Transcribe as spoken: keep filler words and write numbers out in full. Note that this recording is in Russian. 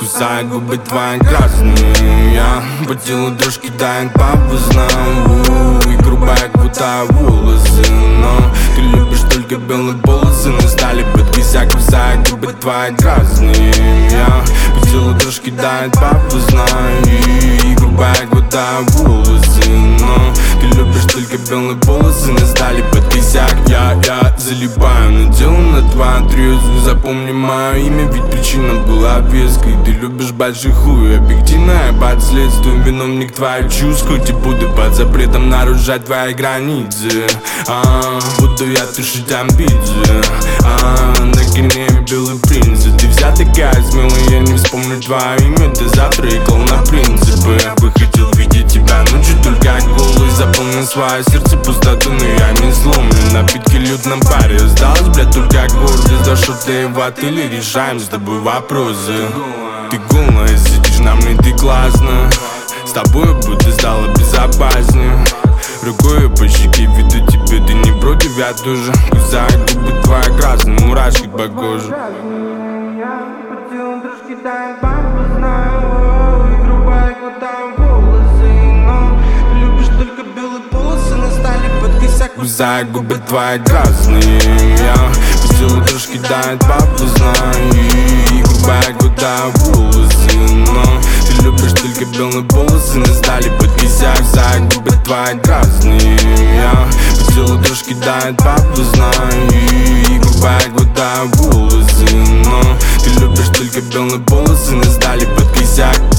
Кусаю губы твои красные, я по телу дрожь кидает по вузнам. И грубая квота волосы, но ты любишь только белые полосы. На стали под кисяк, кусаю губы твои красные, я по телу дрожь кидает по вузнам. И грубая квота волосы, но ты любишь только белые полосы. На стали под кисяк, я, я залипаю на дело на твою трезвую. Запомни мое имя, ведь причина была веской. Ты любишь большой хуй, объективная под следствием. Виновник твоих чувств, хоть и буду под запретом нарушать твои границы. а, Буду я тушить амбиции, а, на гневе белый принц. Ты вся такая смелая, я не вспомню твое имя. Ты завтра икал на принципы. Я бы хотел видеть тебя ночью, только голый. Заполнил свое сердце пустоту, но я не сломлен. Напитки льют на паре, осталось, блядь, только гордость. За что ты в отеле, решаем с тобой вопросы. Ты голая, сидишь на мне, ты классно. С тобой будто стало безопаснее. Рукой по щеке веду тебе, ты не против, я тоже. Кусаю губы твои красные, мурашки по коже. Кусаю губы твои красные, я по телу дрожь кидает по вузнам. И грубая квота волосы, но ты любишь только белые полосы. На стали под кисяк, кусаю губы твои красные, я по телу дрожь кидает по вузнам. И грубая квота волосы, но ты любишь только белые полосы. На стали под кисяк.